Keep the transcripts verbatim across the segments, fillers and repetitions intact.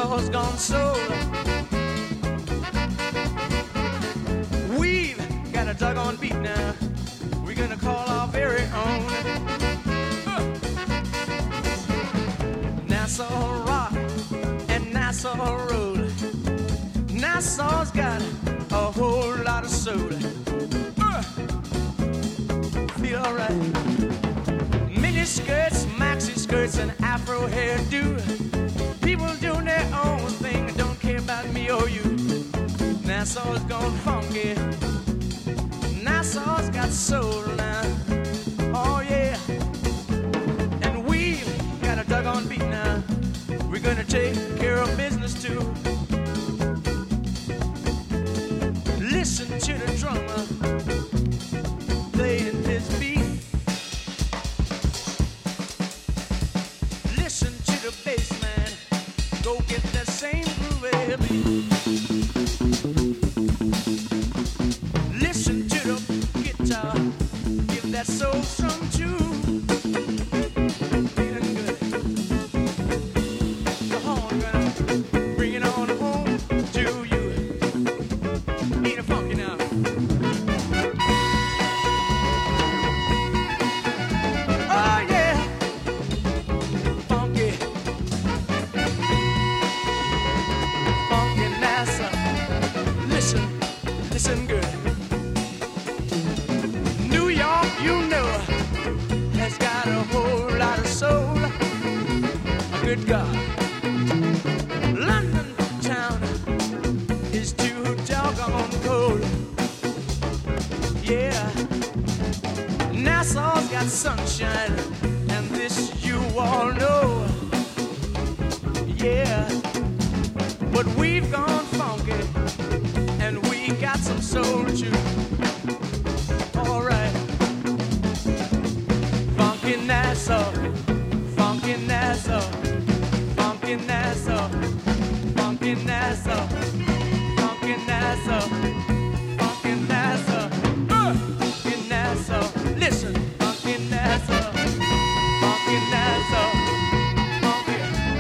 Nassau's gone soul. We've got a doggone beat now. We're gonna call our very own. Uh. Nassau Rock and Nassau Road. Nassau's got a whole lot of soul. Uh. Feel alright. Mini skirts, maxi skirts, and Afro hairdo. People doing their own thing, don't care about me or you. Nassau's gone funky. Nassau's got soul now. Oh yeah. And we've got a doggone beat now. We're gonna take care of business too. Listen to the drummer playing his beat. Listen to the bass man, go get that same groovy beat. Listen to the guitar, give that soul some tune. Feeling good. The horn gonna bring it on home to you. Ain't it funky now? Oh yeah, funky, funky Nassau. Listen, listen good. New York, you know, has got a whole lot of soul. Good God. London town is too doggone cold. Yeah. Nassau's got sunshine, and this you all know. Yeah. But we've gone funky, and we got some soul too. All right. Funky Nassau, funky Nassau, funky Nassau, funky Nassau, funky Nassau, funky Nassau, uh, funky Nassau. Listen, funky Nassau, funky Nassau, funky.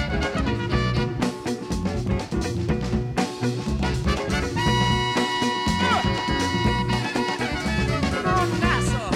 Uh, come on, Nassau.